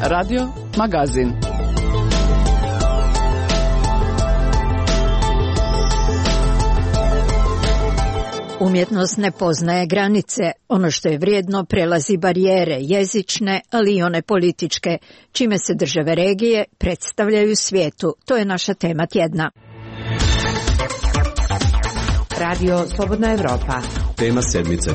Radio Magazin. Umjetnost ne poznaje granice. Ono što je vrijedno prelazi barijere, jezične, ali i one političke, čime se države regije predstavljaju svijetu. To je naša tema tjedna. Radio Slobodna Evropa. Tema sedmice.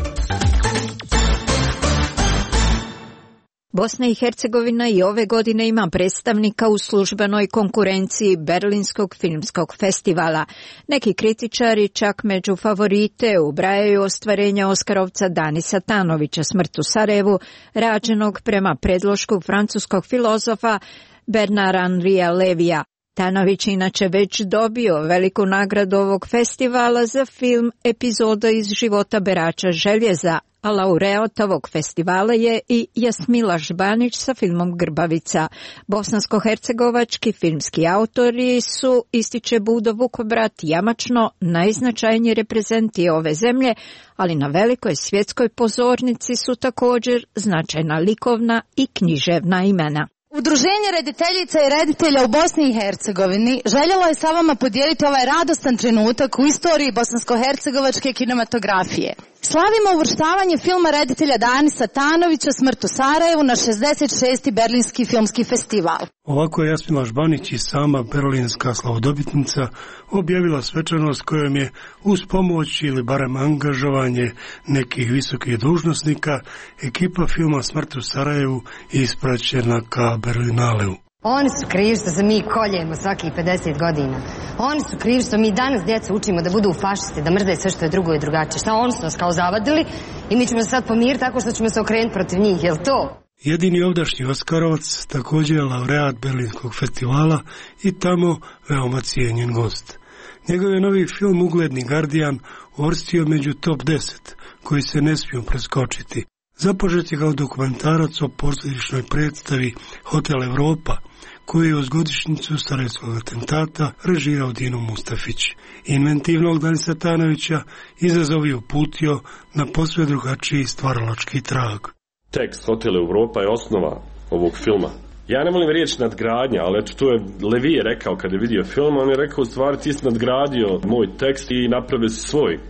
Bosna i Hercegovina i ove godine ima predstavnika u službenoj konkurenciji Berlinskog filmskog festivala. Neki kritičari čak među favorite ubrajaju ostvarenja Oskarovca Danisa Tanovića, Smrt u Sarajevu, rađenog prema predlošku francuskog filozofa Bernarda Henrija Levija. Tanović inače već dobio veliku nagradu ovog festivala za film Epizoda iz života berača željeza, a laureat ovog festivala je i Jasmila Žbanić sa filmom Grbavica. Bosansko-hercegovački filmski autori su, ističe Budo Vukobrat, jamačno najznačajniji reprezenti ove zemlje, ali na velikoj svjetskoj pozornici su također značajna likovna i književna imena. Udruženje rediteljica i reditelja u Bosni i Hercegovini željelo je sa vama podijeliti ovaj radostan trenutak u istoriji bosansko-hercegovačke kinematografije. Slavimo uvrštavanje filma reditelja Danisa Tanovića Smrt u Sarajevu na 66. Berlinski filmski festival. Ovako je Jasmila Žbanić i sama berlinska slavodobitnica objavila svečanost kojom je uz pomoć ili barem angažovanje nekih visokih dužnosnika ekipa filma Smrt u Sarajevu ispraćena ka Berlinaleu. Oni su krivi što se mi koljemo svakih 50 godina. Oni su krivi što mi danas djecu učimo da budu fašisti, da mrze sve što je drugo i drugačije. Šta oni su nas kao zavadili i mi ćemo se sad pomiriti tako što ćemo se okrenuti protiv njih, jel to? Jedini ovdašnji Oskarovac također je laureat Berlinskog festivala i tamo veoma cijenjen gost. Njegov je novi film Ugledni Gardijan uvrstio među top 10, koji se ne smiju preskočiti. Započet je kao dokumentarac o posljedičnoj predstavi Hotel Evropa, koji je uz godišnjicu sarajevskog atentata režirao Dino Mustafić. Inventivnog Danisa Tanovića izazov je uputio na posve drugačiji stvaralački trag. Tekst Hotel Evropa je osnova ovog filma. Ja ne volim riječ nadgradnja, ali eto, to je Levije rekao kad je vidio film, on je rekao u stvari ti si nadgradio moj tekst i napravio si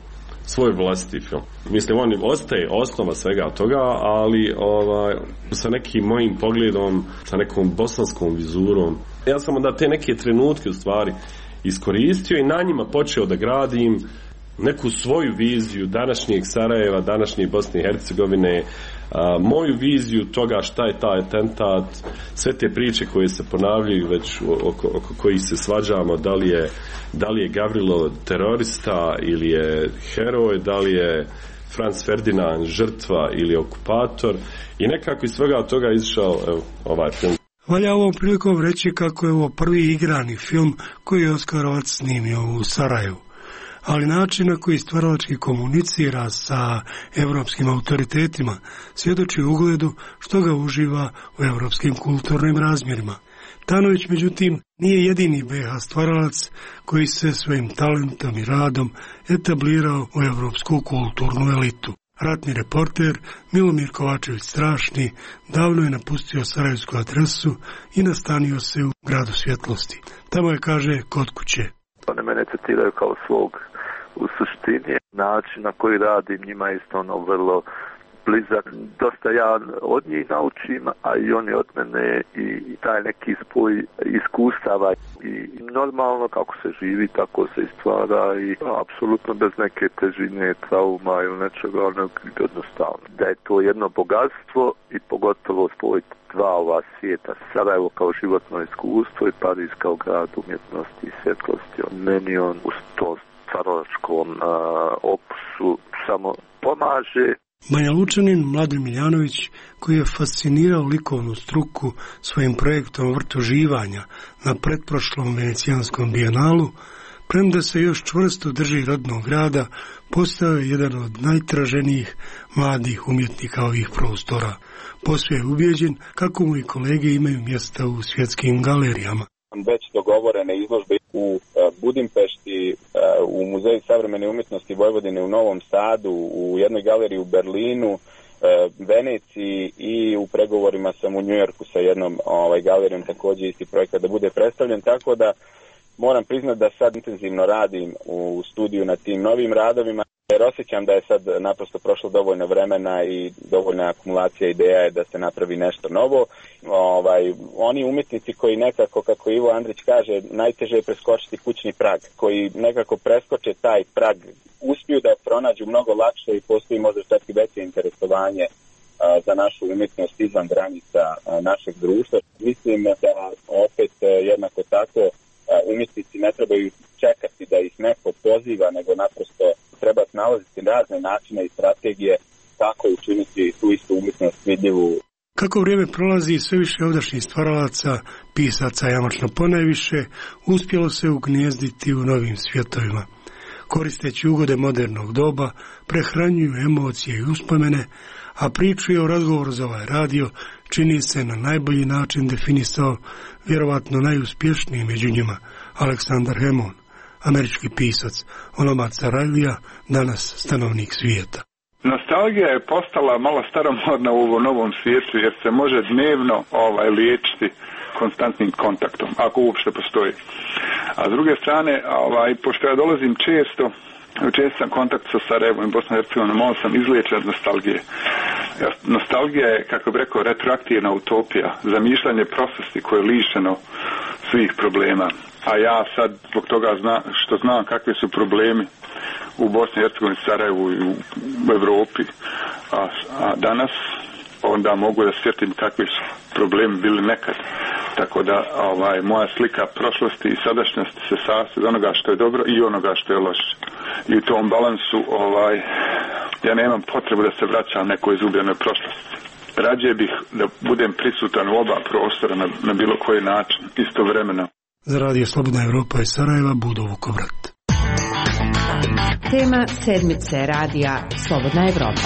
svoj vlastiti film. Mislim, on ostaje osnova svega toga, ali sa nekim mojim pogledom, sa nekom bosanskom vizurom. Ja sam onda te neke trenutke u stvari iskoristio i na njima počeo da gradim neku svoju viziju današnjeg Sarajeva, današnje Bosne i Hercegovine, moju viziju toga šta je taj atentat, sve te priče koje se ponavljaju već oko kojih se svađamo, da li je Gavrilo terorista ili je heroj, da li je Franz Ferdinand žrtva ili okupator, i nekako iz svega toga izašao ovaj film. Valja ovom prilikom reći kako je ovo prvi igrani film koji je Oskarovac snimio u Sarajevu, ali način na koji stvaralački komunicira sa evropskim autoritetima svjedoči ugledu što ga uživa u evropskim kulturnim razmjerima. Tanović, međutim, nije jedini BiH stvaralac koji se svojim talentom i radom etablirao u evropsku kulturnu elitu. Ratni reporter Milomir Kovačević Strašni davno je napustio sarajevsku adresu i nastanio se u gradu svjetlosti. Tamo je, kaže, kod kuće. One mene citiraju kao svog u suštini. Način na koji radim njima je isto vrlo blizak. Dosta ja od njih naučim, a i oni od mene, i taj neki spoj iskustava. I normalno kako se živi, tako se stvara, i apsolutno bez neke težine, trauma ili nečega, jednostavno. Da je to jedno bogatstvo i pogotovo spojiti dva ova svijeta, Sarajevo kao životno iskustvo i Pariz kao grad umjetnosti i svjetlosti. Meni on u to stvaralačkom opusu samo pomaže. Banja Lučanin Mladen Miljanović, koji je fascinirao likovnu struku svojim projektom Vrt uživanja na pretprošlom Venecijanskom bijenalu, premda se još čvrsto drži rodnog grada, postao je jedan od najtraženijih mladih umjetnika ovih prostora. Posve je ubijeđen kako mu i kolege imaju mjesta u svjetskim galerijama. Već dogovorene izložbe u Budimpešti, u Muzeju savremene umjetnosti Vojvodine u Novom Sadu, u jednoj galeriji u Berlinu, Veneciji i u pregovorima sam u Njujorku sa jednom galerijom također isti projekat da bude predstavljen, tako da moram priznati da sad intenzivno radim u studiju na tim novim radovima, jer osjećam da je sad naprosto prošlo dovoljno vremena i dovoljna akumulacija ideja je da se napravi nešto novo. Oni umjetnici koji nekako, kako Ivo Andrić kaže, najteže je preskočiti kućni prag, koji nekako preskoče taj prag, uspiju da pronađu mnogo lakše i postoji možda čak i veće interesovanje za našu umjetnost izvan granica našeg društva. Mislim da opet jednako tako umjetnici ne trebaju čekati da ih neko poziva, nego naprosto treba nalaziti razne načine i strategije kako učiniti tu istu umjetnost vidljivu. Kako vrijeme prolazi, sve više ovdašnjih stvaralaca, pisaca jamačno ponajviše, uspjelo se ugnijezditi u novim svjetovima. Koristeći ugode modernog doba, prehranjuju emocije i uspomene, a priču je o razgovoru za ovaj radio čini se na najbolji način definisao vjerovatno najuspješniji među njima Aleksandar Hemon, američki pisac, onomad Sarajlija, danas stanovnik svijeta. Nostalgija je postala malo staromodna u novom svijetu jer se može dnevno liječiti konstantnim kontaktom, ako uopšte postoji. A s druge strane, pošto ja dolazim često sam kontakt sa Sarajevom i Bosnom i Hercegovinom, malo sam izliječen od nostalgije. Nostalgija je, kako bih rekao, retroaktivna utopija, zamišljanje prošlosti koje je lišeno svih problema. A ja sad, zbog toga što znam kakvi su problemi u Bosni i Hercegovini, Sarajevu i u Evropi, a danas onda mogu da sjetim kakvi su problemi bili nekad. Tako da moja slika prošlosti i sadašnjosti se sastoji od onoga što je dobro i onoga što je loše. I u tom balansu ja nemam potrebu da se vraćam nekoj izgubljenoj prošlosti. Rađe bih da budem prisutan u oba prostora na bilo koji način, istovremeno. Za Radio Slobodna Evropa iz Sarajeva, Budo Vukovrat. Tema sedmice radija Slobodna Evropa.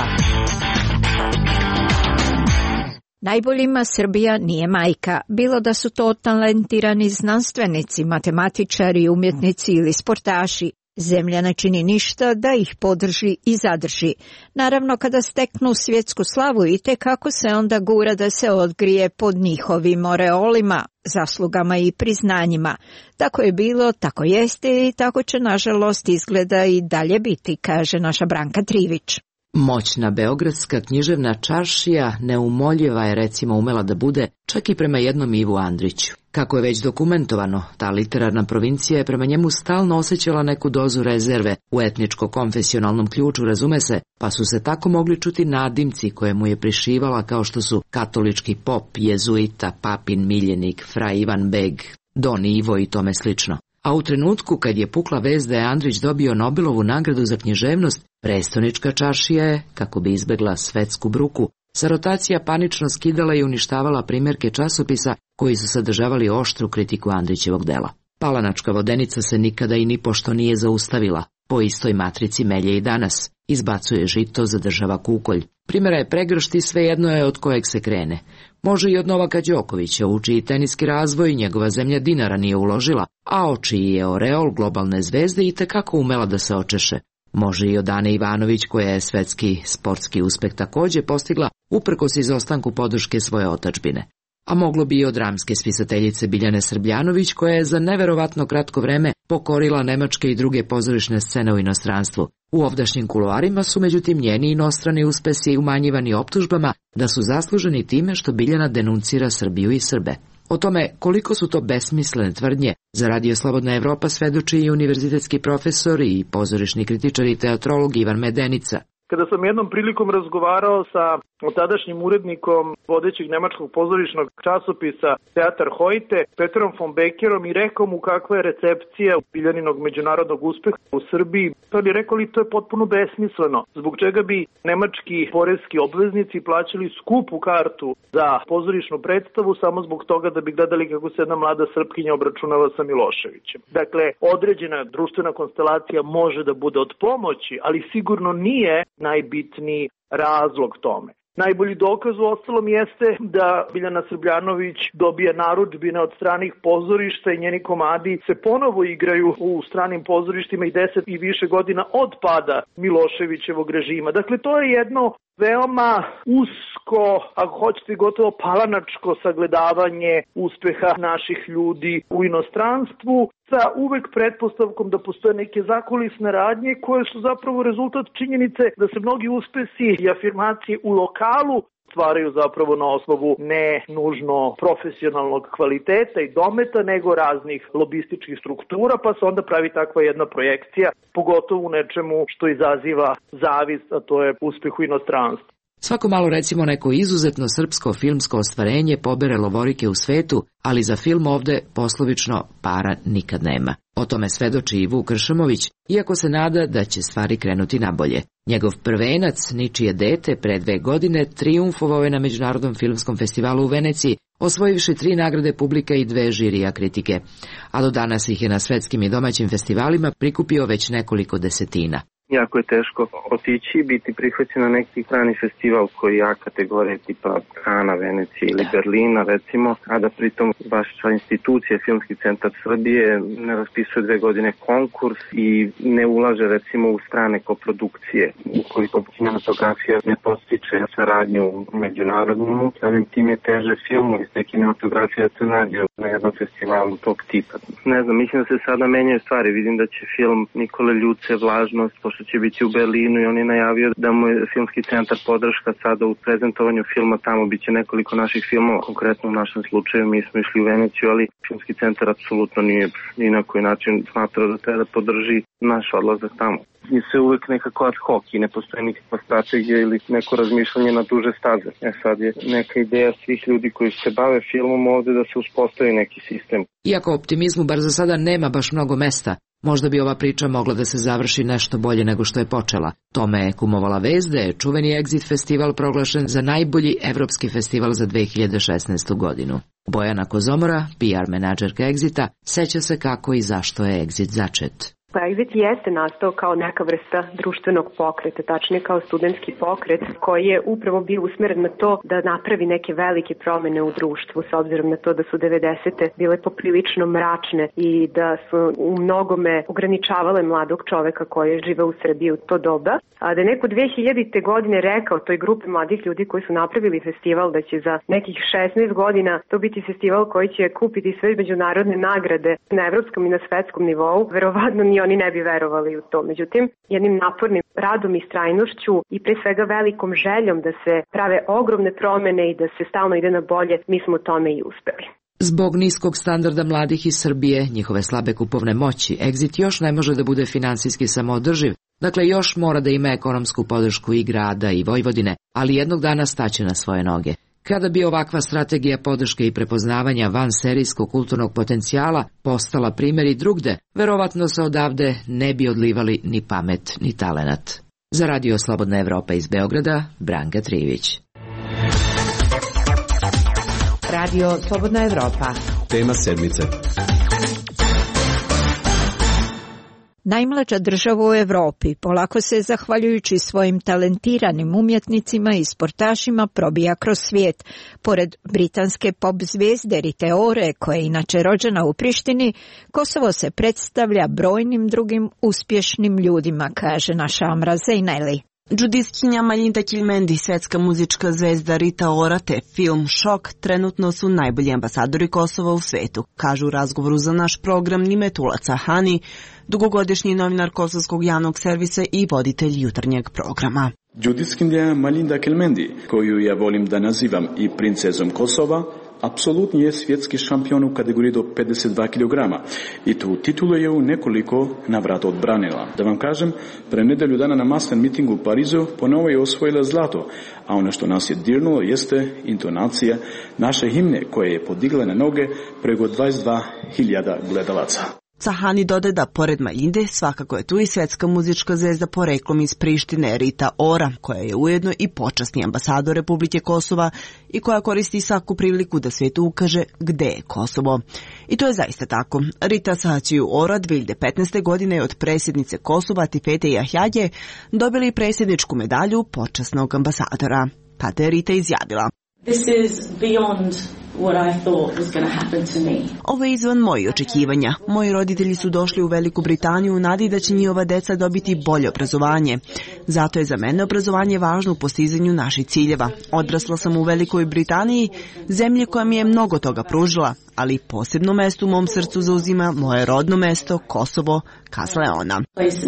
Najboljima Srbija nije majka, bilo da su to talentirani znanstvenici, matematičari, umjetnici ili sportaši. Zemlja ne čini ništa da ih podrži i zadrži. Naravno, kada steknu svjetsku slavu i kako se onda gura da se odgrije pod njihovim oreolima, zaslugama i priznanjima. Tako je bilo, tako jeste i tako će nažalost izgleda i dalje biti, kaže naša Branka Trivić. Moćna beogradska književna čaršija neumoljiva je recimo umela da bude čak i prema jednom Ivu Andriću. Kako je već dokumentovano, ta literarna provincija je prema njemu stalno osjećala neku dozu rezerve u etničko-konfesionalnom ključu, razume se, pa su se tako mogli čuti nadimci koje mu je prišivala kao što su katolički pop, jezuita, papin miljenik, fra Ivan Beg, Don Ivo i tome slično. A u trenutku kad je pukla vest da je Andrić dobio Nobelovu nagradu za književnost, prestonička čaršija je, kako bi izbegla svetsku bruku, sa rotacija panično skidala i uništavala primjerke časopisa koji su sadržavali oštru kritiku Andrićevog dela. Palanačka vodenica se nikada i nipošto nije zaustavila. Po istoj matrici melje i danas. Izbacuje žito, zadržava kukolj. Primjera je pregršt i svejedno je od kojeg se krene. Može i od Novaka Đokovića, u čiji teniski razvoj njegova zemlja dinara nije uložila, a o čiji je oreol globalne zvezde i tekako umela da se očeše. Može i od Ane Ivanović, koja je svetski sportski uspeh također postigla, uprkos izostanku podrške svoje otadžbine. A moglo bi i od dramske spisateljice Biljane Srbljanović, koja je za neverovatno kratko vreme pokorila nemačke i druge pozorišne scene u inostranstvu. U ovdašnjim kuloarima su međutim njeni inostrani uspesi umanjivani optužbama da su zasluženi time što Biljana denuncira Srbiju i Srbe. O tome koliko su to besmislene tvrdnje za Radio Slobodna Evropa svedoči i univerzitetski profesor i pozorišni kritičar i teatrolog Ivan Medenica. Kada sam jednom prilikom razgovarao sa tadašnjim urednikom vodećeg nemačkog pozorišnog časopisa Teatar Heute, Petrom von Beckerom, i rekao mu kakva je recepcija Biljaninog međunarodnog uspeha u Srbiji, to je rekao li to je potpuno besmisleno. Zbog čega bi nemački poreski obveznici plaćali skupu kartu za pozorišnu predstavu samo zbog toga da bi gledali kako se jedna mlada Srpkinja obračunava sa Miloševićem. Dakle, određena društvena konstelacija može da bude od pomoći, ali sigurno nije najbitniji razlog tome. Najbolji dokaz u ostalom jeste da Biljana Srbljanović dobija narudžbine od stranih pozorišta i njeni komadi se ponovo igraju u stranim pozorištima i 10 i više godina od pada Miloševićevog režima. Dakle, to je jedno veoma usko, ako hoćete gotovo palanačko sagledavanje uspeha naših ljudi u inostranstvu sa uvek pretpostavkom da postoje neke zakulisne radnje koje su zapravo rezultat činjenice da se mnogi uspesi i afirmacije u lokalu stvaraju zapravo na osnovu ne nužno profesionalnog kvaliteta i dometa, nego raznih lobističkih struktura, pa se onda pravi takva jedna projekcija, pogotovo u nečemu što izaziva zavist, a to je uspeh u inostranstvu. Svako malo recimo neko izuzetno srpsko filmsko ostvarenje pobere lovorike u svetu, ali za film ovde poslovično para nikad nema. O tome svedoči i Vuk Kršamović, iako se nada da će stvari krenuti nabolje. Njegov prvenac, Ničije dete, pre 2 godine trijumfovao je na Međunarodnom filmskom festivalu u Veneciji, osvojivši 3 nagrade publika i 2 žirija kritike, a do danas ih je na svetskim i domaćim festivalima prikupio već nekoliko desetina. Jako je teško otići i biti prihvaćen na neki strani festival koji je A kategorije tipa Kana, Venecije ili Berlina recimo, a da pritom vaša institucija, Filmski centar Srbije, ne raspisuje 2 godine konkurs i ne ulaže recimo u strane koprodukcije. Ukoliko kinematografija ne postiče saradnju međunarodnu, samim tim je teže filmu iz te kinematografije se nađe na jednom festivalu tog tipa. Ne znam, mislim da se sada menjaju stvari. Vidim da će film Nikole Ljuce Vlažnost, što će biti u Berlinu i on je najavio da mu je Filmski centar podrška sada u prezentovanju filma, tamo biće nekoliko naših filmova, konkretno u našem slučaju mi smo išli u Veneciju, ali Filmski centar apsolutno nije ni na koji način smatrao da treba da podrži naš odlazak tamo. I se uvek nekako ad hoc i ne postoji nikakva strategija ili neko razmišljanje na duže staze. Sad je neka ideja svih ljudi koji se bave filmom ovde da se uspostavi neki sistem. Iako optimizmu bar za sada nema baš mnogo mesta, možda bi ova priča mogla da se završi nešto bolje nego što je počela. Tome je kumovala vest da je čuveni Exit festival proglašen za najbolji evropski festival za 2016. godinu. Bojana Kozomora, PR menadžerka Exita, seća se kako i zašto je Exit začet. Exit jeste nastao kao neka vrsta društvenog pokreta, tačnije kao studentski pokret koji je upravo bio usmeren na to da napravi neke velike promene u društvu, s obzirom na to da su 90. bile poprilično mračne i da su u mnogome ograničavale mladog čoveka koji je živeo u Srbiji u to doba. A da je neko 2000. godine rekao toj grupi mladih ljudi koji su napravili festival da će za nekih 16 godina to biti festival koji će kupiti sve međunarodne nagrade na evropskom i na svetskom nivou, verovatno ni oni ne bi verovali u to. Međutim, jednim napornim radom i strajnošću i pre svega velikom željom da se prave ogromne promene i da se stalno ide na bolje, mi smo tome i uspeli. Zbog niskog standarda mladih iz Srbije, njihove slabe kupovne moći, Exit još ne može da bude finansijski samoodrživ, dakle još mora da ima ekonomsku podršku i grada i Vojvodine, ali jednog dana staće na svoje noge. Kada bi ovakva strategija podrške i prepoznavanja vanserijskog kulturnog potencijala postala primjer i drugde, verovatno se odavde ne bi odlivali ni pamet ni talenat. Za Radio Slobodna Evropa iz Beograda, Branka Trivić. Radio Slobodna Evropa. Tema sedmice. Najmlađa država u Evropi polako se, zahvaljujući svojim talentiranim umjetnicima i sportašima, probija kroz svijet. Pored britanske pop zvijezde Rite Ore, koja je inače rođena u Prištini, Kosovo se predstavlja brojnim drugim uspješnim ljudima, kaže naša Amra Zejneli. Džudistkinja Malinda Kilmendi, svetska muzička zvezda Rita Ora te film Šok trenutno su najbolji ambasadori Kosova u svetu, kažu u razgovoru za naš program Nimetula Cahani, dugogodišnji novinar kosovskog javnog servisa i voditelj jutarnjeg programa. Džudistkinja Malinda Kilmendi, koju ja volim da nazivam i princezom Kosova, apsolutno je svjetski šampion u kategoriji do 52 kg i tu titulu je u nekoliko navrata odbranila. Da vam kažem, pre nedelju dana na masnom mitingu u Parizu ponovo je osvojila zlato, a ono što nas je dirnulo jeste intonacija naše himne koja je podigla na noge preko 22.000 gledalaca. Cahani dode da pored Malinde svakako je tu i svetska muzička zvezda poreklom iz Prištine Rita Ora, koja je ujedno i počasni ambasador Republike Kosova i koja koristi svaku priliku da svijetu ukaže gde je Kosovo. I to je zaista tako. Rita Sahaciju Ora 2015. godine je od predsjednice Kosova Tifete Jahjadje dobili predsjedničku medalju počasnog ambasadora. Tada je Rita izjavila: This is beyond what I thought was going to happen to me. Ovo je izvan mojih očekivanja. Moji roditelji su došli u Veliku Britaniju u nadi da će njihova deca dobiti bolje obrazovanje. Zato je za mene obrazovanje važno u postizanju naših ciljeva. Odrasla sam u Velikoj Britaniji, zemlji koja mi je mnogo toga pružila, ali posebno mesto u mom srcu zauzima moje rodno mesto, Kosovo, Kas Leona.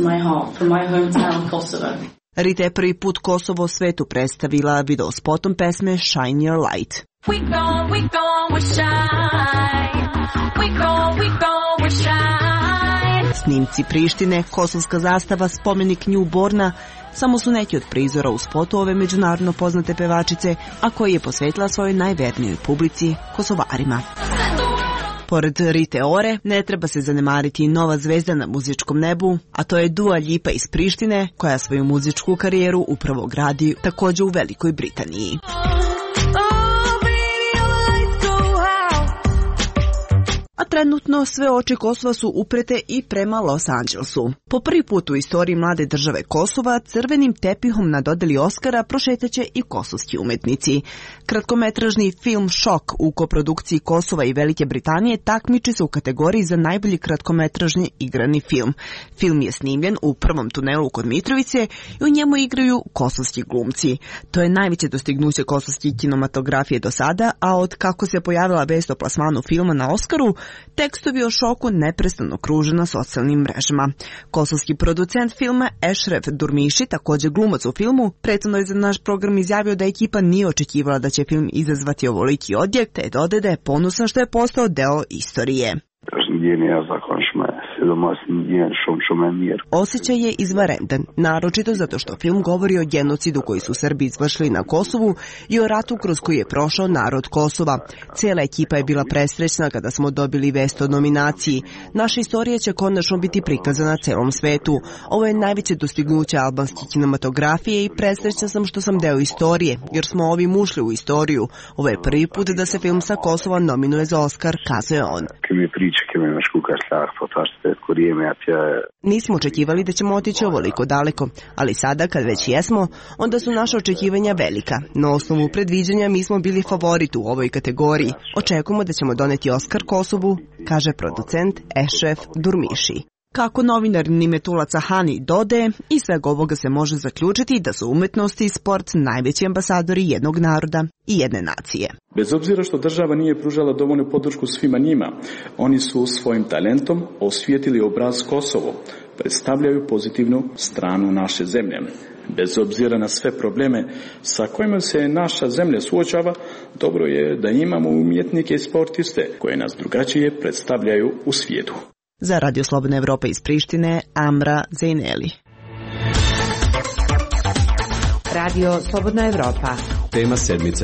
Rita je prvi put Kosovo svetu predstavila video spotom pesme Shine Your Light. We gon' shine. We shine. Snimci Prištine, kosovska zastava, spomenik New Borna samo su neki od prizora u spotu ove međunarodno poznate pevačice, a koji je posvetila svojoj najvernijoj publici, Kosovarima. Pored Rite Ore, ne treba se zanemariti i nova zvezda na muzičkom nebu, a to je Dua Lipa iz Prištine, koja svoju muzičku karijeru upravo gradi također u Velikoj Britaniji. A trenutno sve oči Kosova su uprete i prema Los Angelesu. Po prvi put u istoriji mlade države Kosova crvenim tepihom na dodeli Oscara prošetaće i kosovski umetnici. Kratkometražni film Šok u koprodukciji Kosova i Velike Britanije takmiči se u kategoriji za najbolji kratkometražni igrani film. Film je snimljen u prvom tunelu kod Mitrovice i u njemu igraju kosovski glumci. To je najveće dostignuće kosovske kinematografije do sada, a od kako se pojavila vest o plasmanu filma na Oskaru, tekstovi o Šoku neprestano kruže na socijalnim mrežama. Kosovski producent filma Ešref Durmiši, također glumac u filmu, prethodno je za naš program izjavio da ekipa nije očekivala da će film izazvati ovoliki odjek, te dodaje da je ponosan što je postao deo istorije. Osjećaj je izvanredan, naročito zato što film govori o genocidu koji su Srbi izvršili na Kosovu i o ratu kroz koji je prošao narod Kosova. Cijela ekipa je bila presrećna kada smo dobili vest o nominaciji. Naša istorija će konačno biti prikazana celom svetu. Ovo je najveće dostignuće albanske kinematografije i presrećna sam što sam deo istorije, jer smo ovim ušli u istoriju. Ovo je prvi put da se film sa Kosova nominuje za Oskar, kazuje on. Nismo očekivali da ćemo otići ovoliko daleko, ali sada kad već jesmo, onda su naša očekivanja velika. Na osnovu predviđanja mi smo bili favorit u ovoj kategoriji. Očekujemo da ćemo doneti Oskar Kosovu, kaže producent Ešref Durmiši. Kako novinar Nimetula Cahani dodaje, iz svega ovoga se može zaključiti da su umetnost i sport najveći ambasadori jednog naroda i jedne nacije. Bez obzira što država nije pružala dovoljnu podršku svima njima, oni su svojim talentom osvijetili obraz Kosovo, predstavljaju pozitivnu stranu naše zemlje. Bez obzira na sve probleme sa kojima se naša zemlja suočava, dobro je da imamo umjetnike i sportiste koje nas drugačije predstavljaju u svijetu. Za Radio Slobodna Evropa iz Prištine, Amra Zejneli. Radio Slobodna Evropa. Tema sedmice.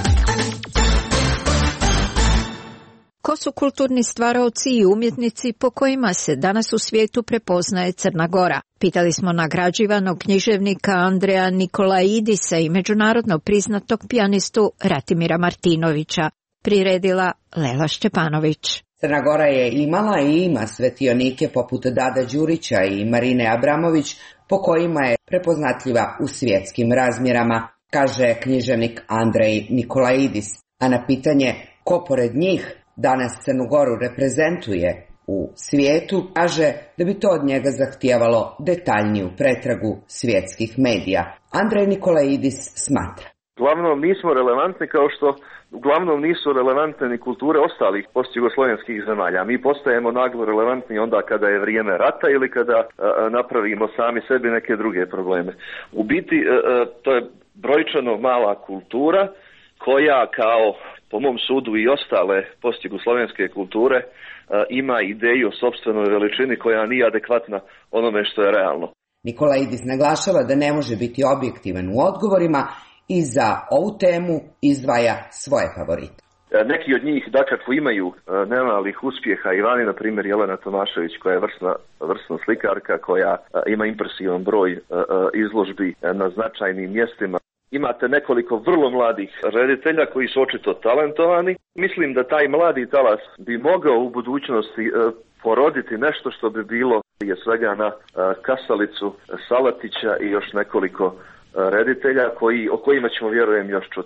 Ko su kulturni stvaraoci i umjetnici po kojima se danas u svijetu prepoznaje Crna Gora? Pitali smo nagrađivanog književnika Andreja Nikolaidisa i međunarodno priznatog pijanistu Ratimira Martinovića. Priredila Lela Šćepanović. Crna Gora je imala i ima svetionike poput Dada Đurića i Marine Abramović, po kojima je prepoznatljiva u svjetskim razmjerama, kaže književnik Andrej Nikolaidis. A na pitanje ko pored njih danas Crnu Goru reprezentuje u svijetu, kaže da bi to od njega zahtijevalo detaljniju pretragu svjetskih medija. Andrej Nikolaidis smatra. Uglavnom nismo relevantni kao što uglavnom nisu relevantne ni kulture ostalih postjugoslovenskih zemalja. Mi postajemo naglo relevantni onda kada je vrijeme rata ili kada napravimo sami sebi neke druge probleme. U biti to je brojčano mala kultura koja kao po mom sudu i ostale postjugoslovenske kulture ima ideju o sopstvenoj veličini koja nije adekvatna onome što je realno. Nikolaidis naglašava da ne može biti objektivan u odgovorima i za ovu temu izdvaja svoje favorite. Neki od njih dakako imaju nemalih uspjeha. Ivani, na primjer, Jelena Tomašević, koja je vrsna slikarka, koja ima impresivan broj izložbi na značajnim mjestima. Imate nekoliko vrlo mladih reditelja koji su očito talentovani. Mislim da taj mladi talas bi mogao u budućnosti poroditi nešto što bi bilo prije svega na Kasalicu, Salatića i još nekoliko reditelja o kojima ćemo, vjerujem, još čuti.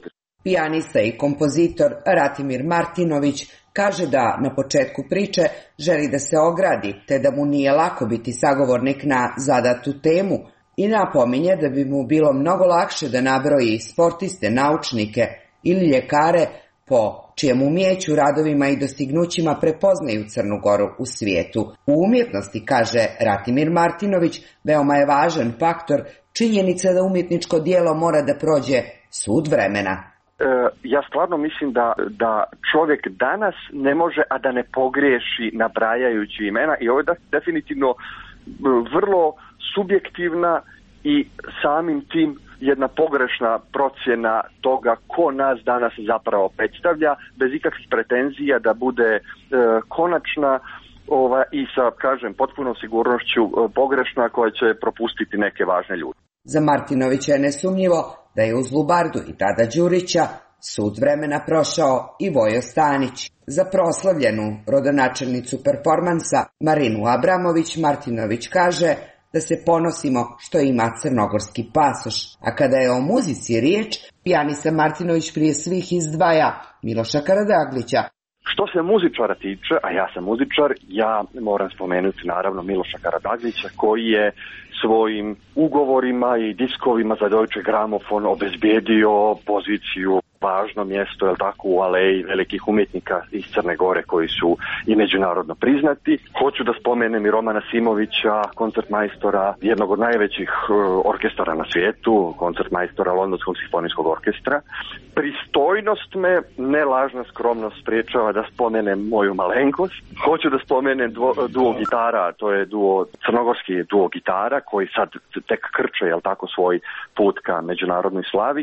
Pijanista i kompozitor Ratimir Martinović kaže da na početku priče želi da se ogradi, te da mu nije lako biti sagovornik na zadatu temu i napominje da bi mu bilo mnogo lakše da nabroji sportiste, naučnike ili ljekare po čijemu umijeću, radovima i dostignućima prepoznaju Crnu Goru u svijetu. U umjetnosti, kaže Ratimir Martinović, veoma je važan faktor činjenica da umjetničko djelo mora da prođe sud vremena. Ja stvarno mislim da čovjek danas ne može, a da ne pogriješi nabrajajući imena, i ovo je definitivno vrlo subjektivna i samim tim jedna pogrešna procjena toga ko nas danas zapravo predstavlja, bez ikakvih pretenzija da bude konačna i sa, kažem, potpunom sigurnošću pogrešna koja će propustiti neke važne ljude. Za Martinovića je nesumnjivo da je uz Lubardu i tada Đurića sud vremena prošao i Vojo Stanić. Za proslavljenu rodonačelnicu performansa Marinu Abramović Martinović kaže da se ponosimo što ima crnogorski pasoš, a kada je o muzici riječ, pijanista Martinović prije svih izdvaja Miloša Karadaglića. Što se muzičara tiče, a ja sam muzičar, ja moram spomenuti naravno Miloša Karadaglića koji je svojim ugovorima i diskovima za Deutsche Grammophon obezbijedio poziciju, važno mjesto, jel tako, u aleji velikih umjetnika iz Crne Gore koji su i međunarodno priznati. Hoću da spomenem i Romana Simovića, koncertmajstora jednog od najvećih orkestara na svijetu, koncertmajstora Londonskog simfonijskog orkestra. Pristojnost me, ne lažna skromnost, spriječava da spomenem moju malenkost. Hoću da spomenem duo gitara, to je crnogorski duo gitara koji sad tek krče, jel tako, svoj put ka međunarodnoj slavi.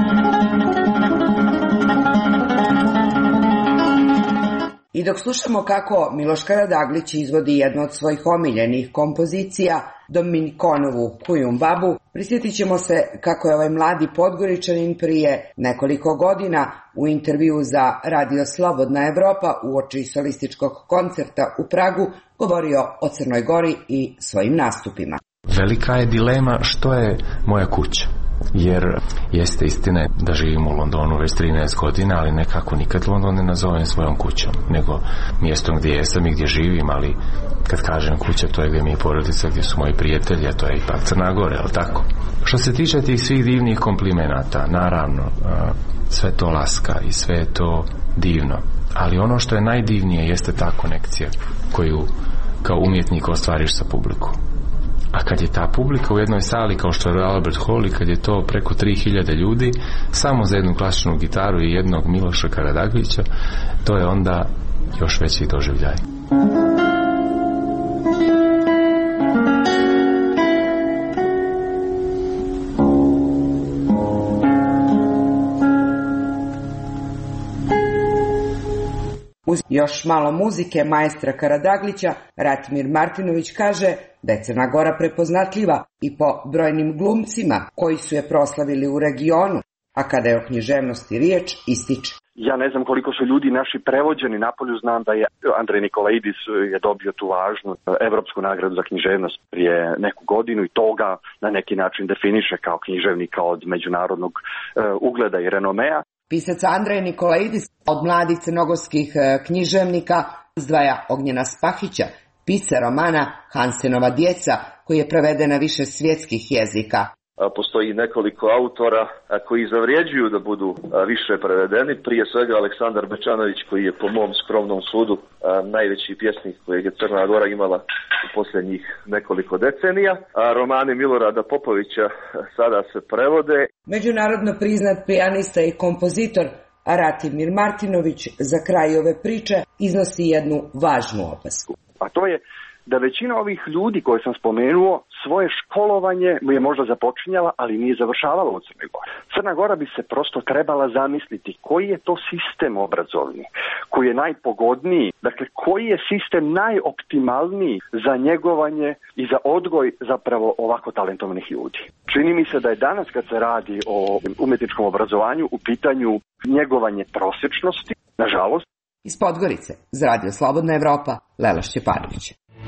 I dok slušamo kako Miloš Karadaglić izvodi jednu od svojih omiljenih kompozicija, Dominikonovu Kujum babu, prisjetit ćemo se kako je ovaj mladi Podgoričanin prije nekoliko godina u intervju za Radio Slobodna Evropa uoči solističkog koncerta u Pragu govorio o Crnoj Gori i svojim nastupima. Velika je dilema što je moja kuća. Jer jeste istina da živim u Londonu već 13 godina, ali nekako nikad London ne nazovem svojom kućom, nego mjestom gdje jesam i gdje živim, ali kad kažem kuća, to je gdje mi je porodica, gdje su moji prijatelji, a to je ipak Crna Gora, je li tako? Što se tiče tih svih divnih komplimenata, naravno, sve to laska i sve je to divno, ali ono što je najdivnije jeste ta konekcija koju kao umjetnik ostvariš sa publikom. A kad je ta publika u jednoj sali kao što je Albert Hall i kad je to preko 3000 ljudi samo za jednu klasičnu gitaru i jednog Miloša Karadaglića, to je onda još veći doživljaj. Uz još malo muzike maestra Karadaglića, Ratimir Martinović kaže da je Crna Gora prepoznatljiva i po brojnim glumcima koji su je proslavili u regionu, a kada je o književnosti riječ, ističe. Ja ne znam koliko su ljudi naši prevođeni napolju, znam da je Andrej Nikolaidis je dobio tu važnu evropsku nagradu za književnost prije neku godinu i toga na neki način definiše kao književnika od međunarodnog ugleda i renomea. Pisac Andrej Nikolaidis od mladih crnogorskih književnika izdvaja Ognjena Spahića, pisca romana Hansenova djeca, koji je preveden na više svjetskih jezika. Postoji nekoliko autora koji zavrijeđuju da budu više prevedeni. Prije svega Aleksandar Bečanović, koji je po mom skromnom sudu najveći pjesnik kojeg je Crna Gora imala u posljednjih nekoliko decenija. Romani Milorada Popovića sada se prevode. Međunarodno priznat pijanista i kompozitor Ratimir Martinović za kraj ove priče iznosi jednu važnu opasku. A to je da većina ovih ljudi koje sam spomenuo svoje školovanje je možda započinjala, ali nije završavala u Crnoj Gori. Crna Gora bi se prosto trebala zamisliti koji je to sistem obrazovni, koji je najpogodniji, dakle koji je sistem najoptimalniji za njegovanje i za odgoj zapravo ovako talentovanih ljudi. Čini mi se da je danas kad se radi o umjetničkom obrazovanju u pitanju njegovanje prosječnosti, nažalost. Iz Podgorice, za Radio Slobodna Evropa, Lela Šćepanović.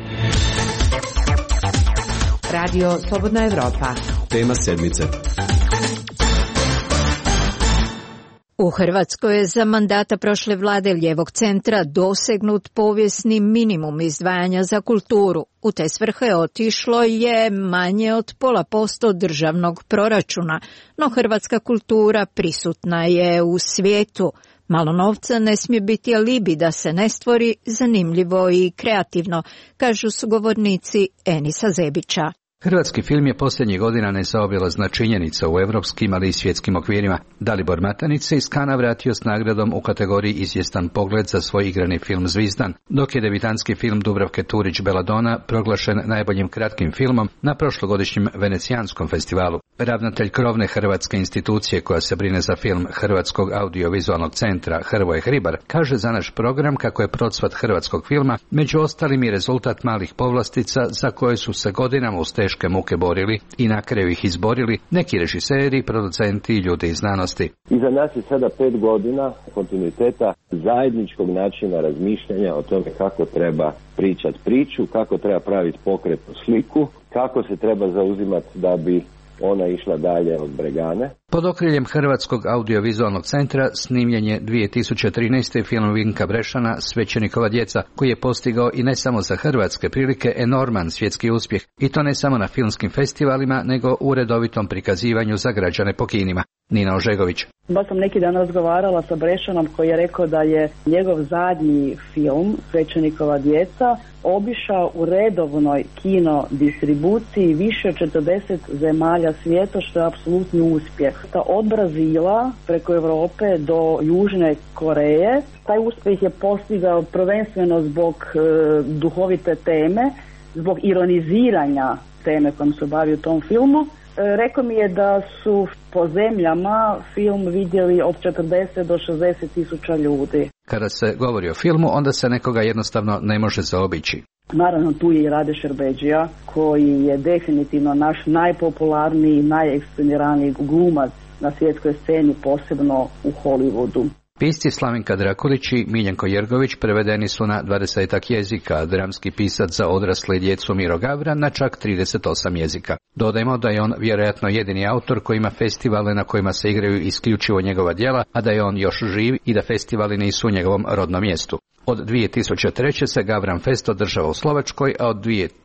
Radio Slobodna Evropa. Tema sedmice. U Hrvatskoj je za mandata prošle vlade lijevog centra dosegnut povijesni minimum izdvajanja za kulturu. U te svrhe otišlo je manje od 0,5% državnog proračuna, no hrvatska kultura prisutna je u svijetu. Malo novca ne smije biti alibi da se ne stvori zanimljivo i kreativno, kažu sugovornici Enisa Zebića. Hrvatski film je posljednjih godina nezaobilazna činjenica u europskim, ali i svjetskim okvirima. Dalibor Matanić se iz Kana vratio s nagradom u kategoriji Izvjestan pogled za svoj igrani film Zvizdan, dok je debitanski film Dubravke Turić Beladona proglašen najboljim kratkim filmom na prošlogodišnjem Venecijanskom festivalu. Ravnatelj krovne hrvatske institucije koja se brine za film Hrvatskog audiovizualnog centra Hrvoje Hribar kaže za naš program kako je procvat hrvatskog filma među ostalim i rezultat malih povlastica za koje su se godinama uz teške muke borili i na kraju ih izborili neki režiseri, producenti i ljudi iz znanosti. Iza nas je sada 5 godina kontinuiteta zajedničkog načina razmišljanja o tome kako treba pričati priču, kako treba praviti pokretnu sliku, kako se treba zauzimati da bi ona išla dalje od Bregane. Pod okriljem Hrvatskog audiovizualnog centra snimljen je 2013. film Vinka Brešana Svećenikova djeca, koji je postigao i ne samo za hrvatske prilike enorman svjetski uspjeh, i to ne samo na filmskim festivalima, nego u redovitom prikazivanju za građane po kinima. Nina Ožegović. Baš sam neki dan razgovarala sa Brešanom koji je rekao da je njegov zadnji film Svećenikova djeca obišao u redovnoj kino distribuciji više od 40 zemalja svijeta, što je apsolutni uspjeh. Od Brazila preko Europe do Južne Koreje. Taj uspjeh je postigao prvenstveno zbog duhovite teme, zbog ironiziranja teme kojom se bavi u tom filmu. Rekao mi je da su po zemljama film vidjeli od 40 do 60 tisuća ljudi. Kada se govori o filmu, onda se nekoga jednostavno ne može zaobići. Naravno, tu je i Rade Šerbedžija, koji je definitivno naš najpopularniji i najeksponiraniji glumac na svjetskoj sceni, posebno u Hollywoodu. Pisci Slavinka Drakulić i Miljenko Jergović prevedeni su na 20 jezika, a dramski pisac za odrasle i djecu Miro Gavran na čak 38 jezika. Dodajmo da je on vjerojatno jedini autor koji ima festivale na kojima se igraju isključivo njegova djela, a da je on još živ i da festivali nisu u njegovom rodnom mjestu. Od 2003. se Gavran Fest održava u Slovačkoj, a od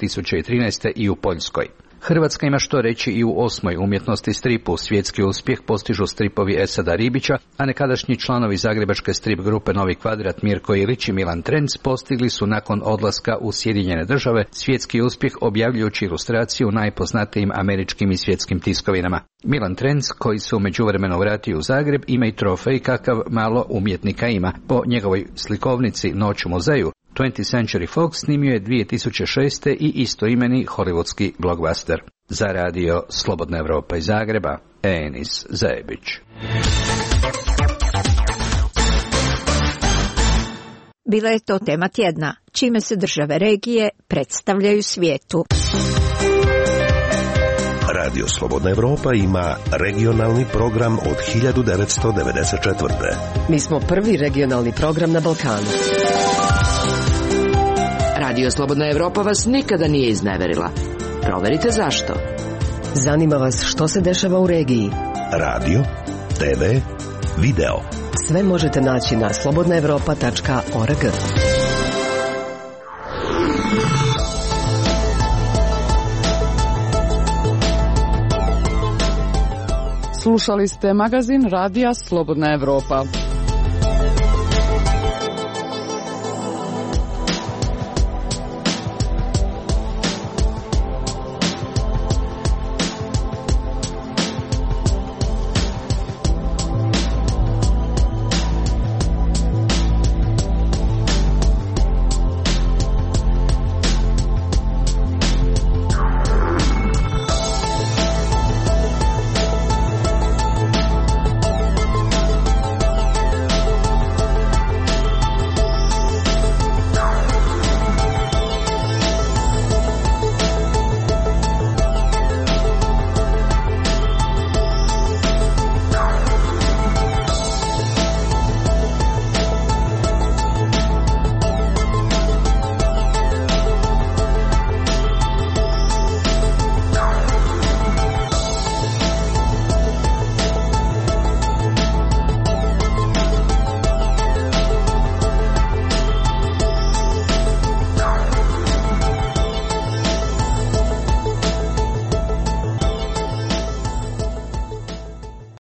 2013. i u Poljskoj. Hrvatska ima što reći i u 8. umjetnosti stripu. Svjetski uspjeh postižu stripovi Esada Ribića, a nekadašnji članovi zagrebačke strip grupe Novi kvadrat Mirko Ilić i Milan Trenc postigli su nakon odlaska u Sjedinjene države svjetski uspjeh objavljujući ilustraciju najpoznatijim američkim i svjetskim tiskovinama. Milan Trenc, koji se u međuvremenu vratio u Zagreb, ima i trofej kakav malo umjetnika ima. Po njegovoj slikovnici Noć u muzeju 20th Century Fox snimio je 2006. i istoimeni hollywoodski blockbuster. Za radio Slobodna Evropa iz Zagreba, Enis Zebić. Bila je to tema tjedna, čime se države regije predstavljaju svijetu. Radio Slobodna Evropa ima regionalni program od 1994. Mi smo prvi regionalni program na Balkanu. Radio Slobodna Evropa vas nikada nije izneverila. Proverite zašto. Zanima vas što se dešava u regiji. Radio, TV, video. Sve možete naći na slobodnaevropa.org. Slušali ste magazin Radija Slobodna Evropa.